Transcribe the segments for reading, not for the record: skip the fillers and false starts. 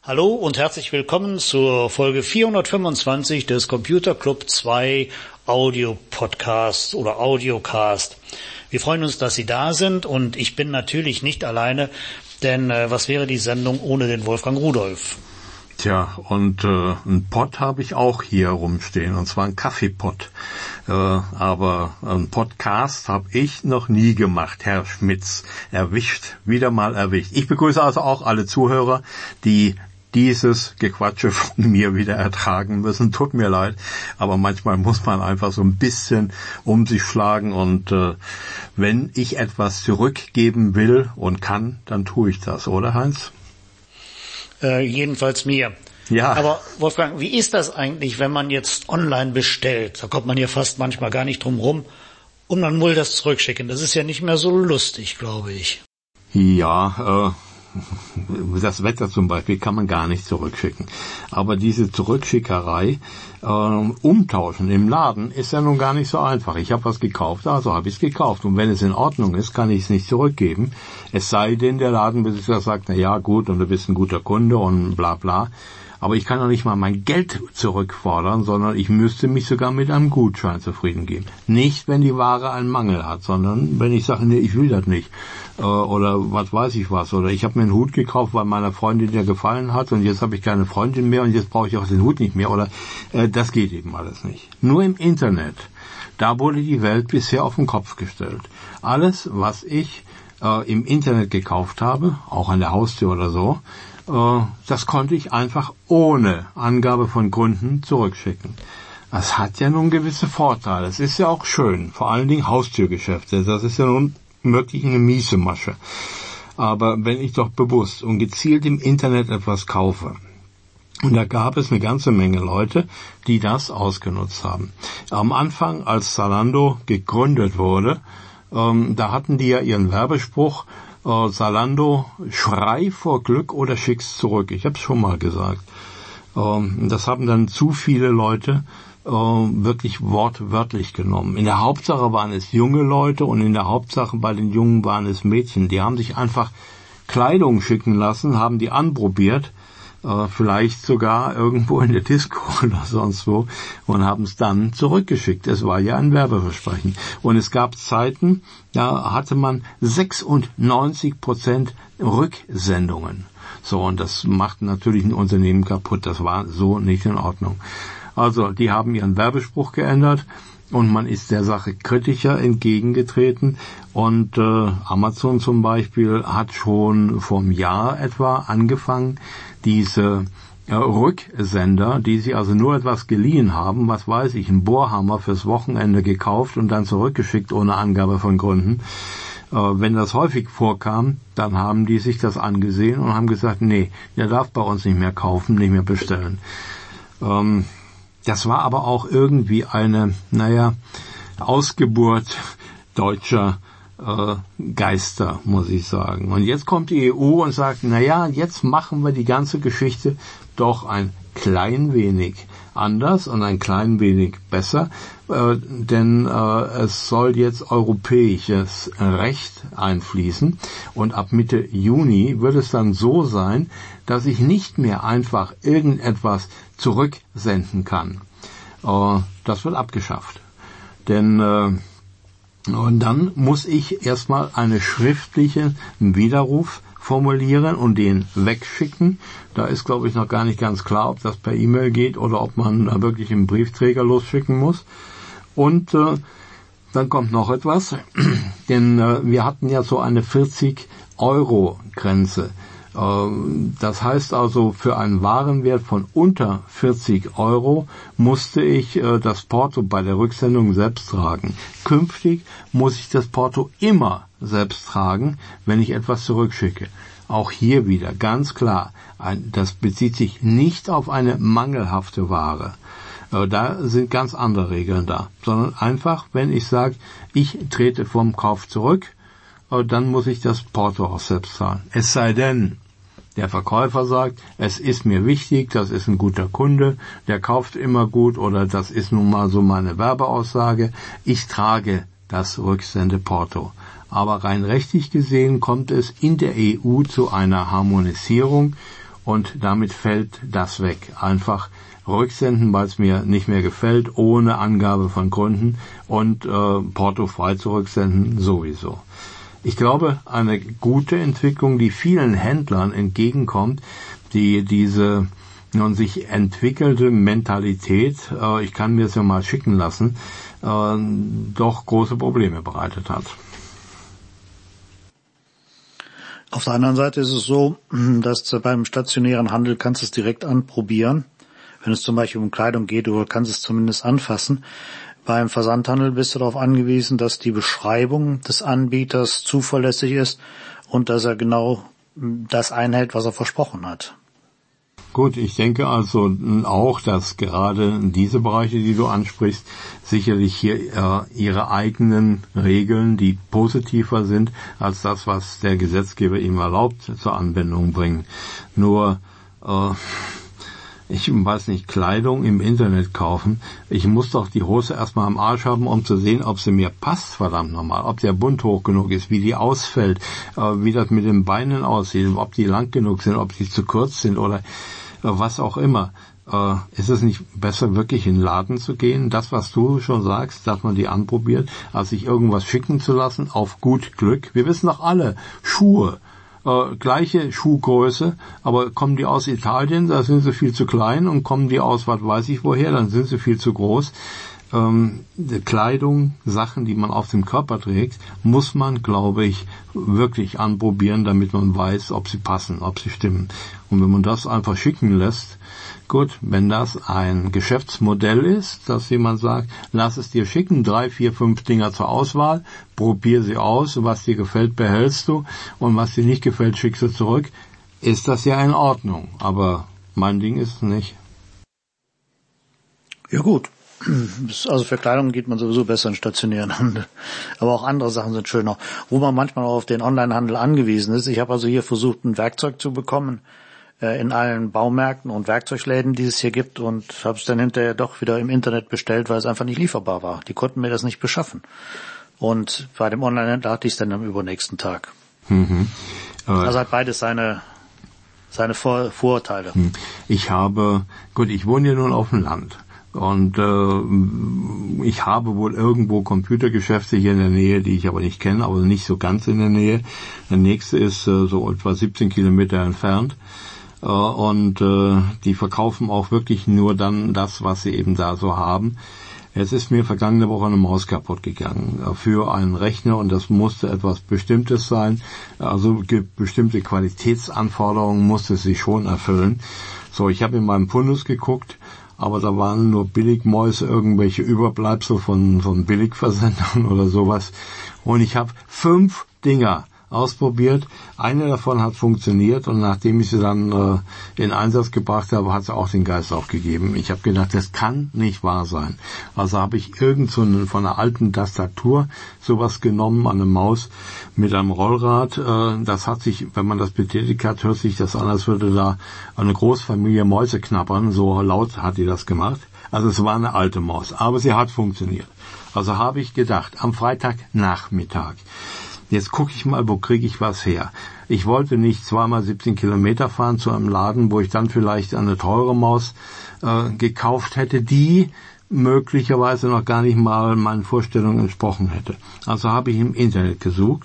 Hallo und herzlich willkommen zur Folge 425 des Computer Club 2 Audio Podcast oder Audiocast. Wir freuen uns, dass Sie da sind und ich bin natürlich nicht alleine, denn was wäre die Sendung ohne den Wolfgang Rudolph? Tja, und einen Pott habe ich auch hier rumstehen, und zwar einen Kaffeepott. Aber einen Podcast habe ich noch nie gemacht, Herr Schmitz. Wieder mal erwischt. Ich begrüße also auch alle Zuhörer, die dieses Gequatsche von mir wieder ertragen müssen. Tut mir leid, aber manchmal muss man einfach so ein bisschen um sich schlagen und wenn ich etwas zurückgeben will und kann, dann tue ich das, oder Heinz? Jedenfalls mir. Ja. Aber Wolfgang, wie ist das eigentlich, wenn man jetzt online bestellt? Da kommt man ja fast manchmal gar nicht drum rum und man will das zurückschicken. Das ist ja nicht mehr so lustig, glaube ich. Ja, das Wetter zum Beispiel kann man gar nicht zurückschicken. Aber diese Zurückschickerei, umtauschen im Laden ist ja nun gar nicht so einfach. Ich habe was gekauft, also habe ich es gekauft. Und wenn es in Ordnung ist, kann ich es nicht zurückgeben. Es sei denn, der Ladenbesitzer sagt, na ja, gut, und du bist ein guter Kunde und bla bla. Aber ich kann doch nicht mal mein Geld zurückfordern, sondern ich müsste mich sogar mit einem Gutschein zufrieden geben. Nicht, wenn die Ware einen Mangel hat, sondern wenn ich sage, nee, ich will das nicht. Oder was weiß ich was. Oder ich habe mir einen Hut gekauft, weil meiner Freundin der gefallen hat und jetzt habe ich keine Freundin mehr und jetzt brauche ich auch den Hut nicht mehr. Oder das geht eben alles nicht. Nur im Internet, da wurde die Welt bisher auf den Kopf gestellt. Alles, was ich im Internet gekauft habe, auch an der Haustür oder so, das konnte ich einfach ohne Angabe von Gründen zurückschicken. Das hat ja nun gewisse Vorteile. Es ist ja auch schön, vor allen Dingen Haustürgeschäfte. Das ist ja nun wirklich eine miese Masche. Aber wenn ich doch bewusst und gezielt im Internet etwas kaufe, und da gab es eine ganze Menge Leute, die das ausgenutzt haben. Am Anfang, als Zalando gegründet wurde, da hatten die ja ihren Werbespruch, Zalando, schrei vor Glück oder schick's zurück. Ich habe es schon mal gesagt. Das haben dann zu viele Leute wirklich wortwörtlich genommen. In der Hauptsache waren es junge Leute und in der Hauptsache bei den Jungen waren es Mädchen. Die haben sich einfach Kleidung schicken lassen, haben die anprobiert, vielleicht sogar irgendwo in der Disco oder sonst wo und haben es dann zurückgeschickt. Es war ja ein Werbeversprechen. Und es gab Zeiten, da hatte man 96% Rücksendungen. So, und das macht natürlich ein Unternehmen kaputt. Das war so nicht in Ordnung. Also, die haben ihren Werbespruch geändert und man ist der Sache kritischer entgegengetreten. Und Amazon zum Beispiel hat schon vor einem Jahr etwa angefangen, diese Rücksender, die sie also nur etwas geliehen haben, was weiß ich, einen Bohrhammer fürs Wochenende gekauft und dann zurückgeschickt ohne Angabe von Gründen. Wenn das häufig vorkam, dann haben die sich das angesehen und haben gesagt, nee, der darf bei uns nicht mehr kaufen, nicht mehr bestellen. Das war aber auch irgendwie eine, Ausgeburt deutscher Geister, muss ich sagen. Und jetzt kommt die EU und sagt, jetzt machen wir die ganze Geschichte doch ein klein wenig anders und ein klein wenig besser, denn es soll jetzt europäisches Recht einfließen und ab Mitte Juni wird es dann so sein, dass ich nicht mehr einfach irgendetwas zurücksenden kann. Das wird abgeschafft, denn und dann muss ich erstmal einen schriftlichen Widerruf formulieren und den wegschicken. Da ist, glaube ich, noch gar nicht ganz klar, ob das per E-Mail geht oder ob man da wirklich einen Briefträger losschicken muss. Und dann kommt noch etwas, denn wir hatten ja so eine 40-Euro-Grenze. Das heißt also, für einen Warenwert von unter 40 Euro musste ich das Porto bei der Rücksendung selbst tragen. Künftig muss ich das Porto immer selbst tragen, wenn ich etwas zurückschicke. Auch hier wieder ganz klar, das bezieht sich nicht auf eine mangelhafte Ware. Da sind ganz andere Regeln da, sondern einfach, wenn ich sage, ich trete vom Kauf zurück, dann muss ich das Porto auch selbst zahlen. Es sei denn, der Verkäufer sagt, es ist mir wichtig, das ist ein guter Kunde, der kauft immer gut oder das ist nun mal so meine Werbeaussage, ich trage das Rücksendeporto. Aber rein rechtlich gesehen kommt es in der EU zu einer Harmonisierung und damit fällt das weg. Einfach rücksenden, weil es mir nicht mehr gefällt, ohne Angabe von Gründen und portofrei zurücksenden sowieso. Ich glaube, eine gute Entwicklung, die vielen Händlern entgegenkommt, die diese nun sich entwickelte Mentalität, ich kann mir es ja mal schicken lassen, doch große Probleme bereitet hat. Auf der anderen Seite ist es so, dass beim stationären Handel kannst du es direkt anprobieren. Wenn es zum Beispiel um Kleidung geht, du kannst es zumindest anfassen. Beim Versandhandel bist du darauf angewiesen, dass die Beschreibung des Anbieters zuverlässig ist und dass er genau das einhält, was er versprochen hat. Gut, ich denke also auch, dass gerade diese Bereiche, die du ansprichst, sicherlich hier ihre eigenen Regeln, die positiver sind als das, was der Gesetzgeber ihm erlaubt, zur Anwendung bringen. Nur, ich weiß nicht, Kleidung im Internet kaufen. Ich muss doch die Hose erstmal am Arsch haben, um zu sehen, ob sie mir passt, verdammt nochmal. Ob der Bund hoch genug ist, wie die ausfällt, wie das mit den Beinen aussieht, ob die lang genug sind, ob die zu kurz sind oder was auch immer. Ist es nicht besser, wirklich in den Laden zu gehen? Das, was du schon sagst, dass man die anprobiert, als sich irgendwas schicken zu lassen, auf gut Glück. Wir wissen doch alle, Schuhe, gleiche Schuhgröße, aber kommen die aus Italien, da sind sie viel zu klein, und kommen die aus, was weiß ich woher, dann sind sie viel zu groß. Kleidung, Sachen, die man auf dem Körper trägt, muss man, glaube ich, wirklich anprobieren, damit man weiß, ob sie passen, ob sie stimmen. Und wenn man das einfach schicken lässt, gut, wenn das ein Geschäftsmodell ist, dass jemand sagt, lass es dir schicken, 3, 4, 5 Dinger zur Auswahl, probier sie aus, was dir gefällt, behältst du, und was dir nicht gefällt, schickst du zurück, ist das ja in Ordnung. Aber mein Ding ist es nicht. Ja gut. Also für Kleidung geht man sowieso besser in stationären Handel. Aber auch andere Sachen sind schöner. Wo man manchmal auch auf den Onlinehandel angewiesen ist. Ich habe also hier versucht, ein Werkzeug zu bekommen in allen Baumärkten und Werkzeugläden, die es hier gibt, und habe es dann hinterher doch wieder im Internet bestellt, weil es einfach nicht lieferbar war. Die konnten mir das nicht beschaffen. Und bei dem Onlinehändler hatte ich es dann am übernächsten Tag. Also hat beides seine Vorurteile. Ich wohne ja nun auf dem Land. Und ich habe wohl irgendwo Computergeschäfte hier in der Nähe, die ich aber nicht kenne, aber nicht so ganz in der Nähe. Der nächste ist so etwa 17 Kilometer entfernt. Und die verkaufen auch wirklich nur dann das, was sie eben da so haben. Es ist mir vergangene Woche eine Maus kaputt gegangen für einen Rechner, und das musste etwas Bestimmtes sein. Also bestimmte Qualitätsanforderungen musste sie schon erfüllen. So, ich habe in meinem Fundus geguckt, aber da waren nur Billigmäuse, irgendwelche Überbleibsel von Billigversendern oder sowas. Und ich habe 5 Dinger ausprobiert. Eine davon hat funktioniert, und nachdem ich sie dann in Einsatz gebracht habe, hat sie auch den Geist aufgegeben. Ich habe gedacht, das kann nicht wahr sein. Also habe ich von einer alten Tastatur sowas genommen, eine Maus mit einem Rollrad. Das hat sich, wenn man das betätigt hat, hört sich das an, als würde da eine Großfamilie Mäuse knabbern. So laut hat die das gemacht. Also es war eine alte Maus, aber sie hat funktioniert. Also habe ich gedacht, am Freitagnachmittag, jetzt gucke ich mal, wo kriege ich was her. Ich wollte nicht 17 Kilometer fahren zu einem Laden, wo ich dann vielleicht eine teure Maus gekauft hätte, die möglicherweise noch gar nicht mal meinen Vorstellungen entsprochen hätte. Also habe ich im Internet gesucht,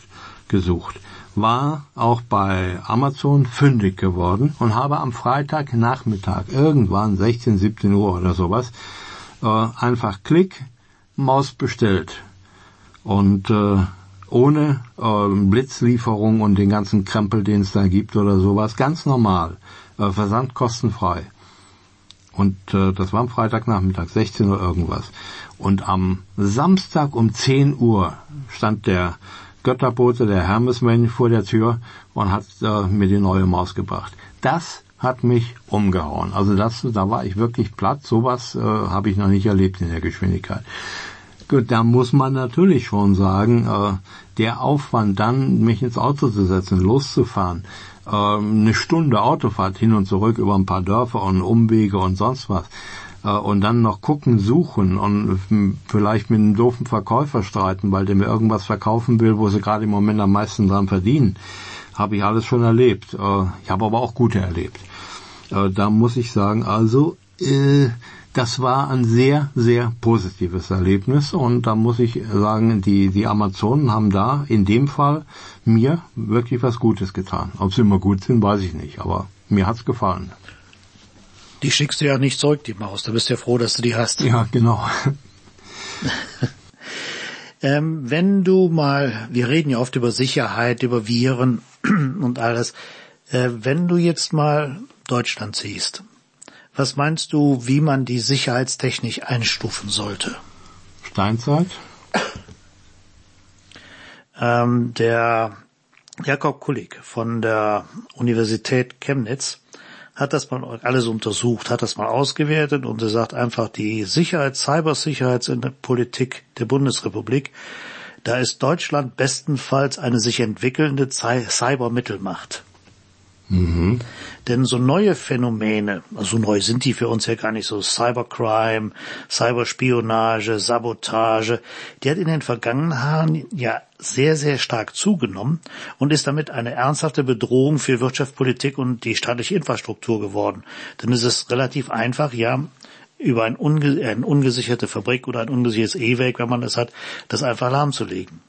war auch bei Amazon fündig geworden und habe am Freitagnachmittag, irgendwann 16, 17 Uhr oder sowas, einfach Klick, Maus bestellt. Und ohne Blitzlieferung und den ganzen Krempel, den es da gibt oder sowas, ganz normal, Versand kostenfrei. Und das war am Freitagnachmittag, 16 Uhr irgendwas. Und am Samstag um 10 Uhr stand der Götterbote, der Hermesmönch, vor der Tür und hat mir die neue Maus gebracht. Das hat mich umgehauen. Also da war ich wirklich platt. Sowas habe ich noch nicht erlebt in der Geschwindigkeit. Gut, da muss man natürlich schon sagen, der Aufwand dann, mich ins Auto zu setzen, loszufahren, eine Stunde Autofahrt hin und zurück über ein paar Dörfer und Umwege und sonst was, und dann noch gucken, suchen und vielleicht mit einem doofen Verkäufer streiten, weil der mir irgendwas verkaufen will, wo sie gerade im Moment am meisten dran verdienen. habe ich alles schon erlebt. Ich habe aber auch gute erlebt. Da muss ich sagen, also das war ein sehr, sehr positives Erlebnis und da muss ich sagen, die Amazonen haben da in dem Fall mir wirklich was Gutes getan. Ob sie immer gut sind, weiß ich nicht, aber mir hat's gefallen. Die schickst du ja nicht zurück, die Maus. Da bist du ja froh, dass du die hast. Ja, genau. Wenn du mal, wir reden ja oft über Sicherheit, über Viren und alles. Wenn du jetzt mal Deutschland siehst, was meinst du, wie man die sicherheitstechnisch einstufen sollte? Steinzeit? Der Jakob Kulig von der Universität Chemnitz hat das mal alles untersucht, hat das mal ausgewertet und er sagt einfach, die Cybersicherheitspolitik der Bundesrepublik, da ist Deutschland bestenfalls eine sich entwickelnde Cybermittelmacht. Mhm. Denn so neue Phänomene, also neu sind die für uns ja gar nicht so, Cybercrime, Cyberspionage, Sabotage, die hat in den vergangenen Jahren ja sehr, sehr stark zugenommen und ist damit eine ernsthafte Bedrohung für Wirtschaft, Politik und die staatliche Infrastruktur geworden. Denn es ist relativ einfach, ja, über eine ungesicherte Fabrik oder ein ungesichertes E-Werk, wenn man das hat, das einfach lahmzulegen.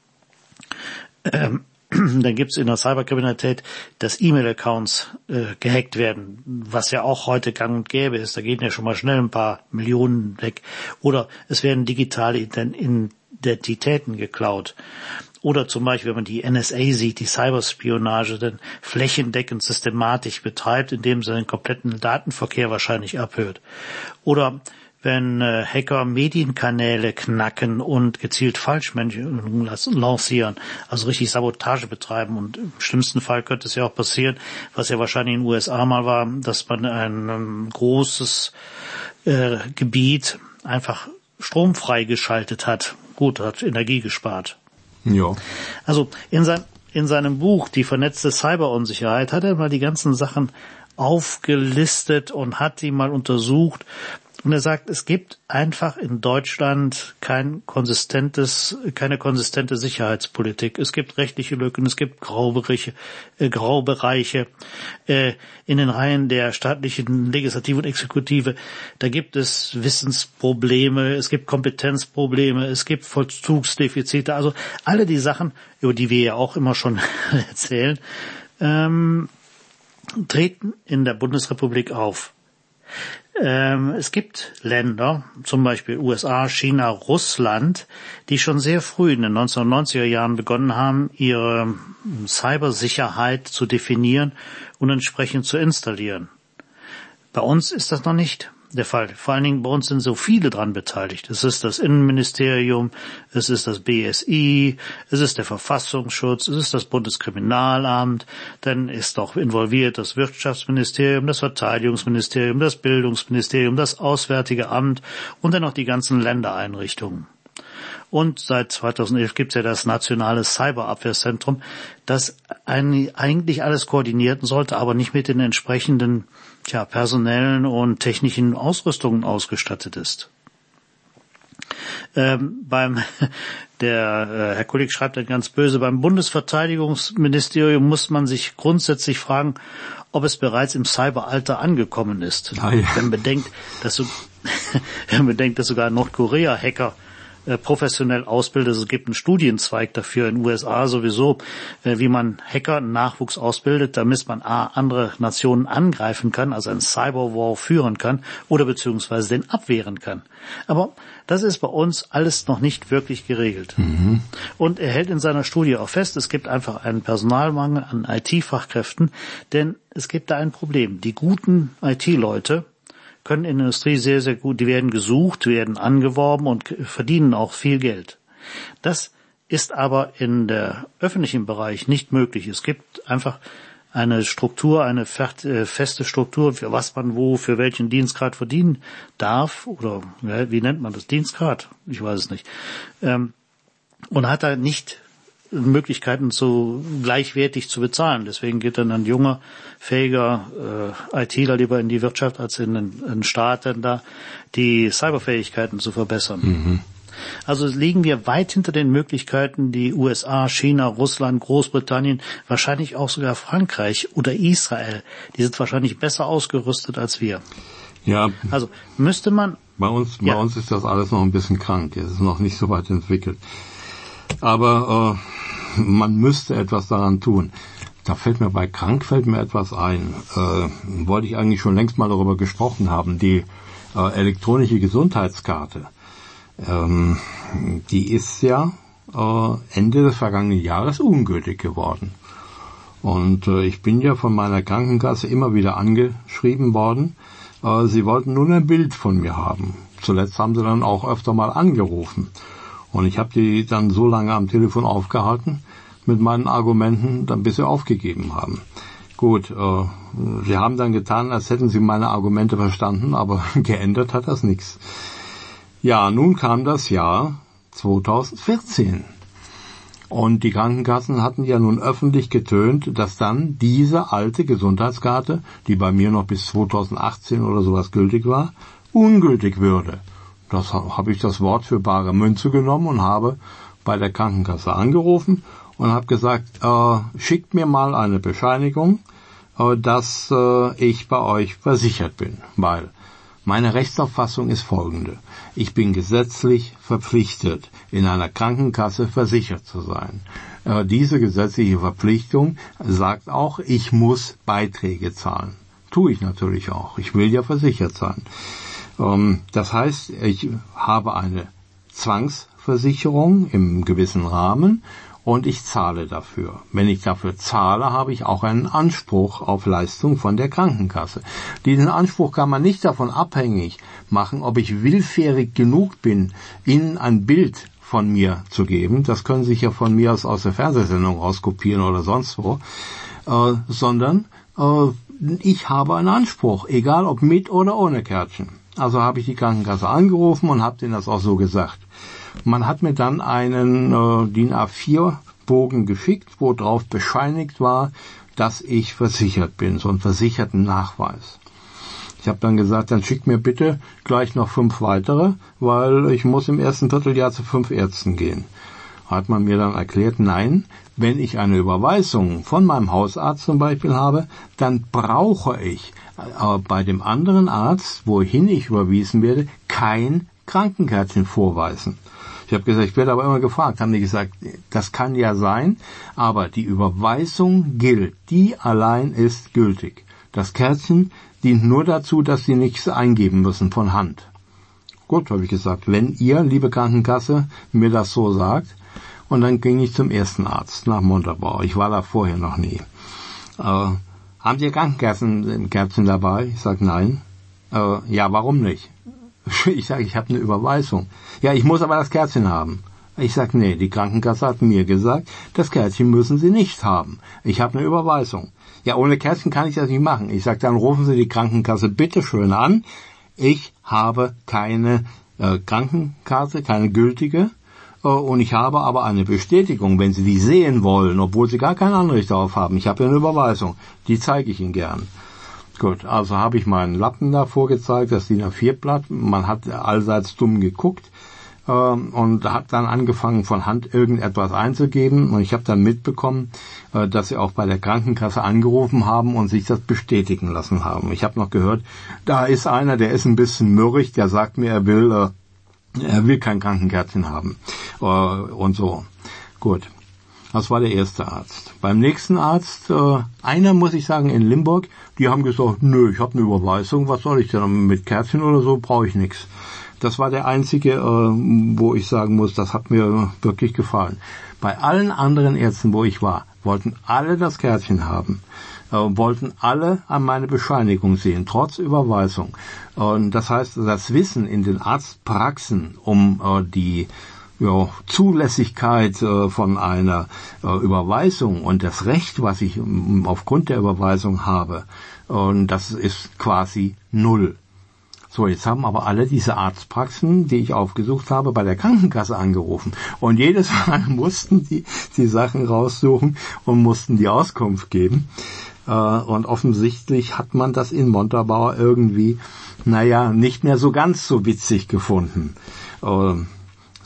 Dann gibt's in der Cyberkriminalität, dass E-Mail-Accounts gehackt werden, was ja auch heute gang und gäbe ist. Da gehen ja schon mal schnell ein paar Millionen weg. Oder es werden digitale Identitäten geklaut. Oder zum Beispiel, wenn man die NSA sieht, die Cyberspionage dann flächendeckend systematisch betreibt, indem sie den kompletten Datenverkehr wahrscheinlich abhört. Oder wenn Hacker Medienkanäle knacken und gezielt Falschmeldungen lancieren, also richtig Sabotage betreiben. Und im schlimmsten Fall könnte es ja auch passieren, was ja wahrscheinlich in den USA mal war, dass man ein großes Gebiet einfach stromfrei geschaltet hat. Gut, hat Energie gespart. Ja. Also in seinem Buch Die vernetzte Cyberunsicherheit hat er mal die ganzen Sachen aufgelistet und hat die mal untersucht. Und er sagt, es gibt einfach in Deutschland keine konsistente Sicherheitspolitik. Es gibt rechtliche Lücken, es gibt Graubereiche in den Reihen der staatlichen Legislative und Exekutive. Da gibt es Wissensprobleme, es gibt Kompetenzprobleme, es gibt Vollzugsdefizite. Also alle die Sachen, über die wir ja auch immer schon erzählen, treten in der Bundesrepublik auf. Es gibt Länder, zum Beispiel USA, China, Russland, die schon sehr früh in den 1990er Jahren begonnen haben, ihre Cybersicherheit zu definieren und entsprechend zu installieren. Bei uns ist das noch nicht der Fall. Vor allen Dingen bei uns sind so viele dran beteiligt. Es ist das Innenministerium, es ist das BSI, es ist der Verfassungsschutz, es ist das Bundeskriminalamt, dann ist auch involviert das Wirtschaftsministerium, das Verteidigungsministerium, das Bildungsministerium, das Auswärtige Amt und dann noch die ganzen Ländereinrichtungen. Und seit 2011 gibt es ja das nationale Cyberabwehrzentrum, das eigentlich alles koordinieren sollte, aber nicht mit den entsprechenden personellen und technischen Ausrüstungen ausgestattet ist. Herr Kollege schreibt dann ganz böse, beim Bundesverteidigungsministerium muss man sich grundsätzlich fragen, ob es bereits im Cyberalter angekommen ist. Ah, ja. Wenn man bedenkt, dass sogar Nordkorea-Hacker professionell ausbildet. Es gibt einen Studienzweig dafür in den USA sowieso, wie man Hacker-Nachwuchs ausbildet, damit man andere Nationen angreifen kann, also einen Cyberwar führen kann oder beziehungsweise den abwehren kann. Aber das ist bei uns alles noch nicht wirklich geregelt. Mhm. Und er hält in seiner Studie auch fest, es gibt einfach einen Personalmangel an IT-Fachkräften, denn es gibt da ein Problem. Die guten IT-Leute können in der Industrie sehr, sehr gut, die werden gesucht, werden angeworben und verdienen auch viel Geld. Das ist aber in der öffentlichen Bereich nicht möglich. Es gibt einfach eine Struktur, eine feste Struktur, für was man wo, für welchen Dienstgrad verdienen darf, oder wie nennt man das? Dienstgrad? Ich weiß es nicht. Und hat da nicht Möglichkeiten gleichwertig zu bezahlen. Deswegen geht dann ein junger, fähiger ITler lieber in die Wirtschaft, als in den Staat dann da die Cyberfähigkeiten zu verbessern. Mhm. Also liegen wir weit hinter den Möglichkeiten, die USA, China, Russland, Großbritannien, wahrscheinlich auch sogar Frankreich oder Israel. Die sind wahrscheinlich besser ausgerüstet als wir. Ja. Also müsste man... Bei uns ist das alles noch ein bisschen krank. Es ist noch nicht so weit entwickelt. Aber man müsste etwas daran tun. Da fällt mir etwas ein. Wollte ich eigentlich schon längst mal darüber gesprochen haben. Die elektronische Gesundheitskarte, die ist ja Ende des vergangenen Jahres ungültig geworden. Und ich bin ja von meiner Krankenkasse immer wieder angeschrieben worden. Sie wollten nun ein Bild von mir haben. Zuletzt haben sie dann auch öfter mal angerufen. Und ich habe die dann so lange am Telefon aufgehalten mit meinen Argumenten, dann bis sie aufgegeben haben. Gut, sie haben dann getan, als hätten sie meine Argumente verstanden, aber geändert hat das nichts. Ja, nun kam das Jahr 2014. Und die Krankenkassen hatten ja nun öffentlich getönt, dass dann diese alte Gesundheitskarte, die bei mir noch bis 2018 oder sowas gültig war, ungültig würde. Das habe ich das Wort für bare Münze genommen und habe bei der Krankenkasse angerufen und habe gesagt, schickt mir mal eine Bescheinigung, dass ich bei euch versichert bin, weil meine Rechtsauffassung ist folgende. Ich bin gesetzlich verpflichtet, in einer Krankenkasse versichert zu sein. Diese gesetzliche Verpflichtung sagt auch, ich muss Beiträge zahlen. Tue ich natürlich auch. Ich will ja versichert sein. Das heißt, ich habe eine Zwangsversicherung im gewissen Rahmen und ich zahle dafür. Wenn ich dafür zahle, habe ich auch einen Anspruch auf Leistung von der Krankenkasse. Diesen Anspruch kann man nicht davon abhängig machen, ob ich willfährig genug bin, Ihnen ein Bild von mir zu geben. Das können Sie sich ja von mir aus der Fernsehsendung rauskopieren oder sonst wo. Sondern ich habe einen Anspruch, egal ob mit oder ohne Kärtchen. Also habe ich die Krankenkasse angerufen und habe denen das auch so gesagt. Man hat mir dann einen DIN A4-Bogen geschickt, wo drauf bescheinigt war, dass ich versichert bin, so einen versicherten Nachweis. Ich habe dann gesagt, dann schickt mir bitte gleich noch 5 weitere, weil ich muss im ersten Vierteljahr zu 5 Ärzten gehen. Hat man mir dann erklärt, nein, wenn ich eine Überweisung von meinem Hausarzt zum Beispiel habe, dann brauche ich bei dem anderen Arzt, wohin ich überwiesen werde, kein Krankenkärtchen vorweisen. Ich habe gesagt, ich werde aber immer gefragt, haben die gesagt, das kann ja sein, aber die Überweisung gilt, die allein ist gültig. Das Kärtchen dient nur dazu, dass Sie nichts eingeben müssen von Hand. Gut, habe ich gesagt, wenn ihr, liebe Krankenkasse, mir das so sagt, und dann ging ich zum ersten Arzt nach Montabaur. Ich war da vorher noch nie. Haben Sie Krankenkärtchen dabei? Ich sage, nein. Ja, warum nicht? Ich sage, ich habe eine Überweisung. Ja, ich muss aber das Kärtchen haben. Ich sage, nee, die Krankenkasse hat mir gesagt, das Kärtchen müssen Sie nicht haben. Ich habe eine Überweisung. Ja, ohne Kärtchen kann ich das nicht machen. Ich sage, dann rufen Sie die Krankenkasse bitte schön an. Ich habe keine Krankenkarte, keine gültige. Und ich habe aber eine Bestätigung, wenn Sie die sehen wollen, obwohl Sie gar kein Anrecht darauf haben. Ich habe ja eine Überweisung. Die zeige ich Ihnen gern. Gut, also habe ich meinen Lappen da vorgezeigt, das DIN A4-Blatt. Man hat allseits dumm geguckt und hat dann angefangen, von Hand irgendetwas einzugeben. Und ich habe dann mitbekommen, dass sie auch bei der Krankenkasse angerufen haben und sich das bestätigen lassen haben. Ich habe noch gehört, da ist einer, der ist ein bisschen mürrig, der sagt mir, er will kein Krankenkärtchen haben. Und so. Gut. Das war der erste Arzt. Beim nächsten Arzt, einer muss ich sagen, in Limburg, die haben gesagt, nö, ich habe eine Überweisung, was soll ich denn mit Kärtchen oder so, brauche ich nichts. Das war der einzige, wo ich sagen muss, das hat mir wirklich gefallen. Bei allen anderen Ärzten, wo ich war, wollten alle das Kärtchen haben, wollten alle an meine Bescheinigung sehen, trotz Überweisung. Und das heißt, das Wissen in den Arztpraxen um die Zulässigkeit von einer Überweisung und das Recht, was ich aufgrund der Überweisung habe, und das ist quasi null. So, jetzt haben aber alle diese Arztpraxen, die ich aufgesucht habe, bei der Krankenkasse angerufen. Und jedes Mal mussten die Sachen raussuchen und mussten die Auskunft geben. Und offensichtlich hat man das in Montabaur irgendwie, nicht mehr so ganz so witzig gefunden.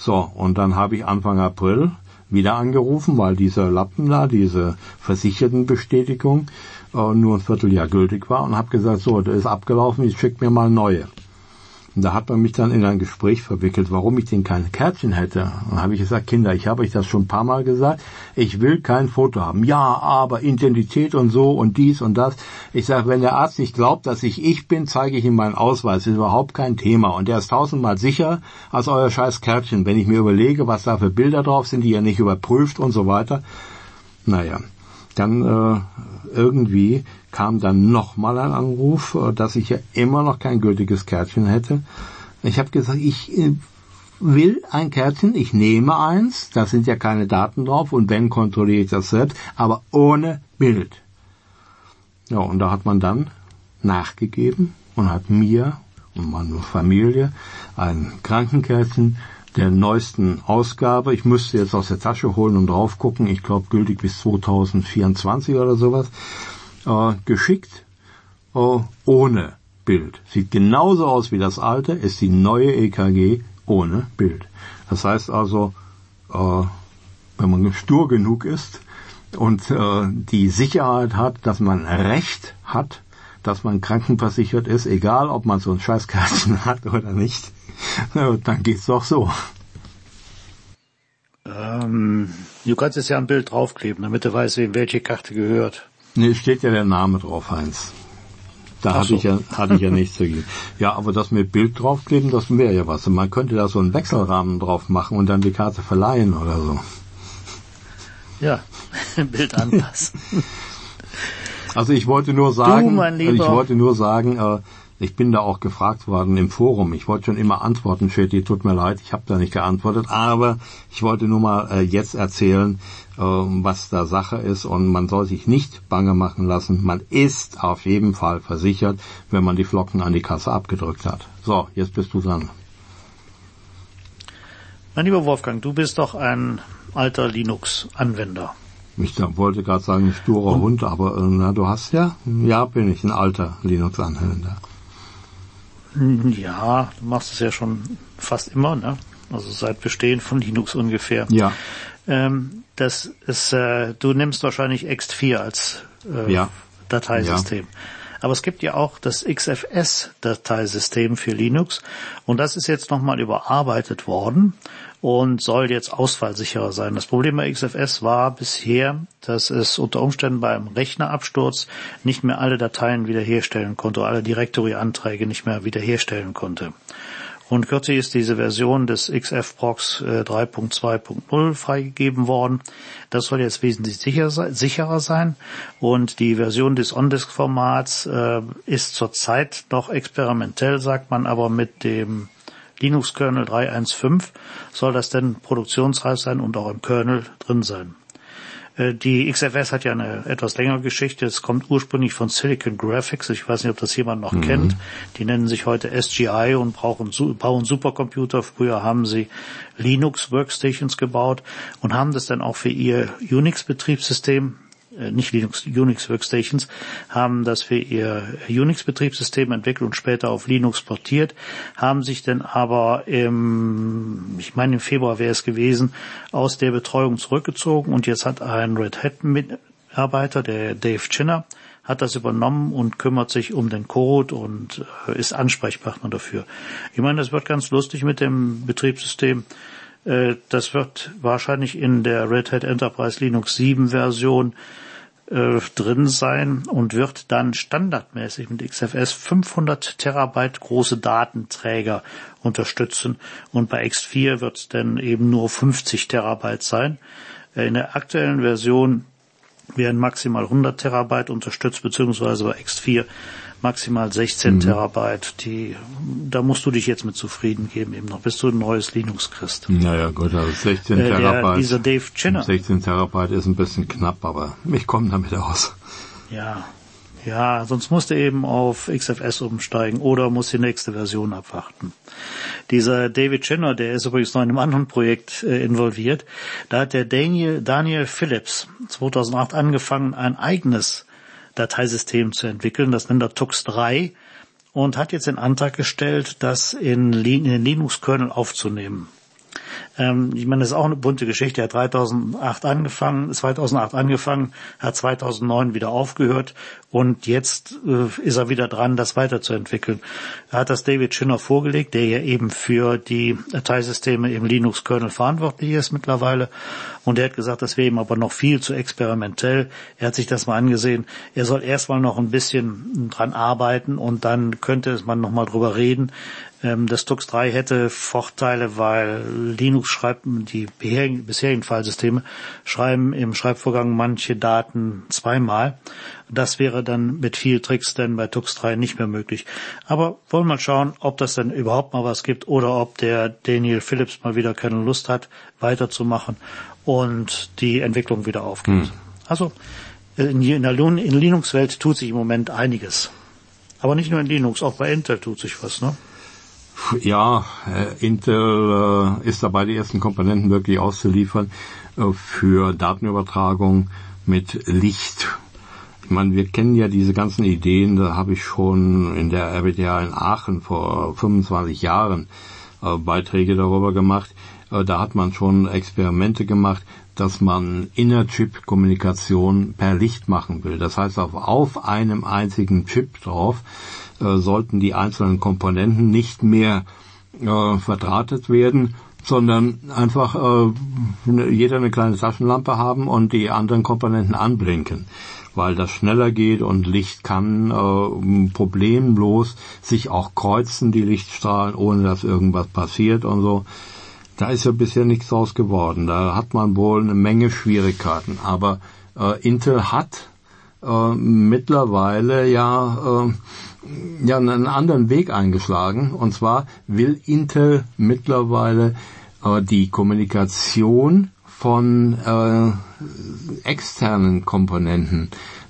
So, und dann habe ich Anfang April wieder angerufen, weil dieser Lappen da, diese Versichertenbestätigung, nur ein Vierteljahr gültig war und habe gesagt, so, das ist abgelaufen, ich schick mir mal neue. Und da hat man mich dann in ein Gespräch verwickelt, warum ich denn kein Kärtchen hätte. Und dann habe ich gesagt, Kinder, ich habe euch das schon ein paar Mal gesagt, ich will kein Foto haben. Ja, aber Identität und so und dies und das. Ich sage, wenn der Arzt nicht glaubt, dass ich bin, zeige ich ihm meinen Ausweis. Das ist überhaupt kein Thema. Und der ist 1000-mal sicher als euer scheiß Kärtchen. Wenn ich mir überlege, was da für Bilder drauf sind, die ja nicht überprüft und so weiter. Naja, dann irgendwie kam dann nochmal ein Anruf, dass ich ja immer noch kein gültiges Kärtchen hätte. Ich habe gesagt, ich will ein Kärtchen, ich nehme eins, da sind ja keine Daten drauf und wenn, kontrolliere ich das selbst, aber ohne Bild. Ja, und da hat man dann nachgegeben und hat mir und meiner Familie ein Krankenkärtchen der neuesten Ausgabe, ich müsste jetzt aus der Tasche holen und drauf gucken, ich glaube gültig bis 2024 oder sowas, geschickt, ohne Bild. Sieht genauso aus wie das alte, ist die neue EKG ohne Bild. Das heißt also, wenn man stur genug ist und die Sicherheit hat, dass man Recht hat, dass man krankenversichert ist, egal ob man so ein Scheißkärtchen hat oder nicht, dann geht's doch so. Du kannst jetzt ja ein Bild draufkleben, damit du weißt, wem welche Karte gehört. Nee, steht ja der Name drauf, Heinz. Da hatte ich ja nichts dagegen. Ja, aber das mit Bild draufkleben, das wäre ja was. Man könnte da so einen Wechselrahmen drauf machen und dann die Karte verleihen oder so. Ja, Bild anpassen. Also ich wollte nur sagen, ich bin da auch gefragt worden im Forum. Ich wollte schon immer antworten, Shetty, tut mir leid, ich habe da nicht geantwortet, aber ich wollte nur mal jetzt erzählen, was da Sache ist und man soll sich nicht bange machen lassen. Man ist auf jeden Fall versichert, wenn man die Flocken an die Kasse abgedrückt hat. So, jetzt bist du dran. Mein lieber Wolfgang, du bist doch ein alter Linux-Anwender. Ich wollte gerade sagen, ein sturer Hund, aber du hast ja, bin ich ein alter Linux-Anwender. Ja, du machst es ja schon fast immer, ne? Also seit Bestehen von Linux ungefähr. Ja. Das ist, du nimmst wahrscheinlich ext4 als Dateisystem. Ja. Aber es gibt ja auch das XFS-Dateisystem für Linux und das ist jetzt nochmal überarbeitet worden und soll jetzt ausfallsicherer sein. Das Problem bei XFS war bisher, dass es unter Umständen beim Rechnerabsturz nicht mehr alle Dateien wiederherstellen konnte, alle Directory-Anträge nicht mehr wiederherstellen konnte. Und kürzlich ist diese Version des XFProx 3.2.0 freigegeben worden. Das soll jetzt wesentlich sicherer sein. Und die Version des OnDisk-Formats ist zurzeit noch experimentell, sagt man, aber mit dem Linux-Kernel 3.1.5 soll das denn produktionsreif sein und auch im Kernel drin sein. Die XFS hat ja eine etwas längere Geschichte. Es kommt ursprünglich von Silicon Graphics. Ich weiß nicht, ob das jemand noch kennt. Die nennen sich heute SGI und bauen Supercomputer. Früher haben sie Linux-Workstations gebaut und haben das dann auch für ihr Unix-Betriebssystem, nicht Unix Workstations, haben das für ihr Unix-Betriebssystem entwickelt und später auf Linux portiert, haben sich dann aber im Februar wäre es gewesen, aus der Betreuung zurückgezogen und jetzt hat ein Red Hat-Mitarbeiter, der Dave Chinner, hat das übernommen und kümmert sich um den Code und ist Ansprechpartner dafür. Ich meine, das wird ganz lustig mit dem Betriebssystem. Das wird wahrscheinlich in der Red Hat Enterprise Linux 7 Version drin sein und wird dann standardmäßig mit XFS 500 Terabyte große Datenträger unterstützen und bei ext4 wird es dann eben nur 50 Terabyte sein. In der aktuellen Version werden maximal 100 Terabyte unterstützt, beziehungsweise bei ext4 maximal 16 Terabyte. Da musst du dich jetzt mit zufrieden geben, eben noch, bis du ein neues Linux kriegst. Naja, gut, also 16 Terabyte. Dieser Dave Chinner. 16 Terabyte ist ein bisschen knapp, aber ich komme damit aus. Ja, sonst musst du eben auf XFS umsteigen oder musst die nächste Version abwarten. Dieser David Chinner, der ist übrigens noch in einem anderen Projekt involviert. Da hat der Daniel Phillips 2008 angefangen, ein eigenes Dateisystem zu entwickeln, das nennt er Tux 3 und hat jetzt den Antrag gestellt, das in den Linux-Kernel aufzunehmen. Ich meine, das ist auch eine bunte Geschichte. Er hat 2008 angefangen, hat 2009 wieder aufgehört und jetzt ist er wieder dran, das weiterzuentwickeln. Er hat das David Schinner vorgelegt, der ja eben für die Dateisysteme im Linux-Kernel verantwortlich ist mittlerweile. Und er hat gesagt, das wäre ihm aber noch viel zu experimentell. Er hat sich das mal angesehen. Er soll erstmal noch ein bisschen dran arbeiten und dann könnte man noch mal drüber reden. Das Tux 3 hätte Vorteile, weil Linux schreibt, die bisherigen Filesysteme schreiben im Schreibvorgang manche Daten zweimal. Das wäre dann mit viel Tricks denn bei Tux 3 nicht mehr möglich. Aber wollen wir mal schauen, ob das denn überhaupt mal was gibt oder ob der Daniel Phillips mal wieder keine Lust hat, weiterzumachen und die Entwicklung wieder aufgibt. Also in der Linux-Welt tut sich im Moment einiges. Aber nicht nur in Linux, auch bei Intel tut sich was, ne? Ja, Intel ist dabei, die ersten Komponenten wirklich auszuliefern für Datenübertragung mit Licht. Ich meine, wir kennen ja diese ganzen Ideen, da habe ich schon in der RWTH in Aachen vor 25 Jahren Beiträge darüber gemacht. Da hat man schon Experimente gemacht, dass man Inner-Chip-Kommunikation per Licht machen will. Das heißt, auf einem einzigen Chip drauf sollten die einzelnen Komponenten nicht mehr verdrahtet werden, sondern einfach jeder eine kleine Taschenlampe haben und die anderen Komponenten anblinken, weil das schneller geht und Licht kann problemlos sich auch kreuzen, die Lichtstrahlen, ohne dass irgendwas passiert und so. Da ist ja bisher nichts draus geworden. Da hat man wohl eine Menge Schwierigkeiten. Aber Intel hat mittlerweile ja einen anderen Weg eingeschlagen. Und zwar will Intel mittlerweile die Kommunikation von externen Komponenten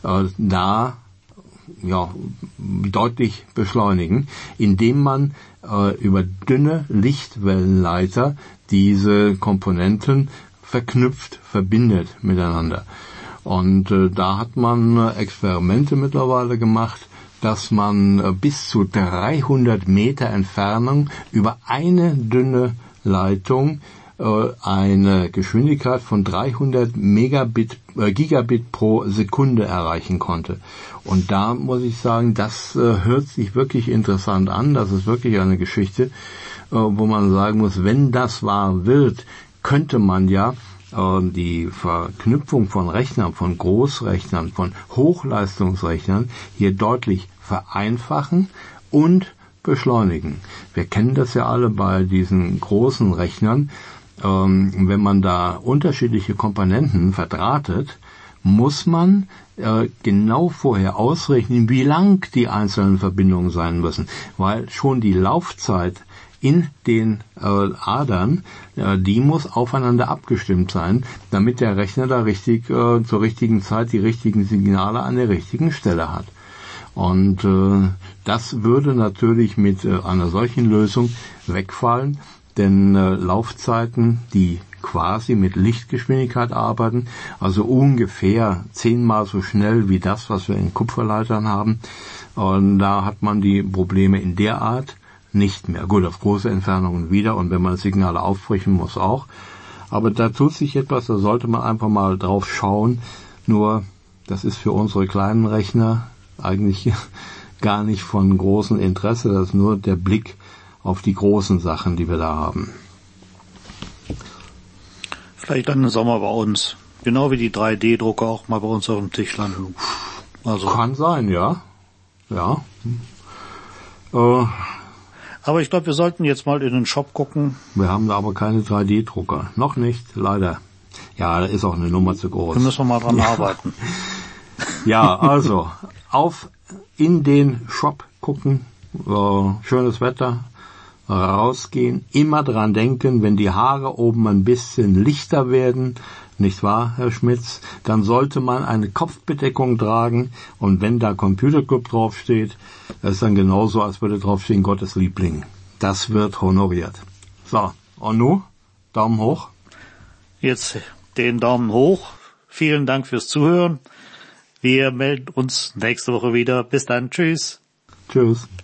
deutlich beschleunigen, indem man über dünne Lichtwellenleiter diese Komponenten verbindet miteinander. Und da hat man Experimente mittlerweile gemacht, dass man bis zu 300 Meter Entfernung über eine dünne Leitung eine Geschwindigkeit von 300 Gigabit pro Sekunde erreichen konnte. Und da muss ich sagen, das hört sich wirklich interessant an. Das ist wirklich eine Geschichte, wo man sagen muss, wenn das wahr wird, könnte man ja die Verknüpfung von Rechnern, von Großrechnern, von Hochleistungsrechnern hier deutlich vereinfachen und beschleunigen. Wir kennen das ja alle bei diesen großen Rechnern. Wenn man da unterschiedliche Komponenten verdrahtet, muss man genau vorher ausrechnen, wie lang die einzelnen Verbindungen sein müssen, weil schon die Laufzeit in den Adern, die muss aufeinander abgestimmt sein, damit der Rechner da richtig zur richtigen Zeit die richtigen Signale an der richtigen Stelle hat. Und das würde natürlich mit einer solchen Lösung wegfallen, denn Laufzeiten, die quasi mit Lichtgeschwindigkeit arbeiten, also ungefähr 10-mal so schnell wie das, was wir in Kupferleitern haben. Und da hat man die Probleme in der Art nicht mehr. Gut, auf große Entfernungen wieder und wenn man Signale aufbrechen muss auch. Aber da tut sich etwas, da sollte man einfach mal drauf schauen. Nur, das ist für unsere kleinen Rechner eigentlich gar nicht von großem Interesse. Das ist nur der Blick auf die großen Sachen, die wir da haben. Vielleicht dann im Sommer bei uns. Genau wie die 3D-Drucker auch mal bei uns auf dem Tisch landen. Also. Kann sein, ja. Ja. Aber ich glaube, wir sollten jetzt mal in den Shop gucken. Wir haben da aber keine 3D-Drucker. Noch nicht, leider. Ja, da ist auch eine Nummer zu groß. Da müssen wir mal dran arbeiten. Ja, also, in den Shop gucken. Schönes Wetter. Rausgehen, immer dran denken, wenn die Haare oben ein bisschen lichter werden, nicht wahr, Herr Schmitz, dann sollte man eine Kopfbedeckung tragen und wenn da Computer Club draufsteht, das ist dann genauso, als würde draufstehen Gottes Liebling. Das wird honoriert. So, und nun, Daumen hoch. Jetzt den Daumen hoch. Vielen Dank fürs Zuhören. Wir melden uns nächste Woche wieder. Bis dann. Tschüss. Tschüss.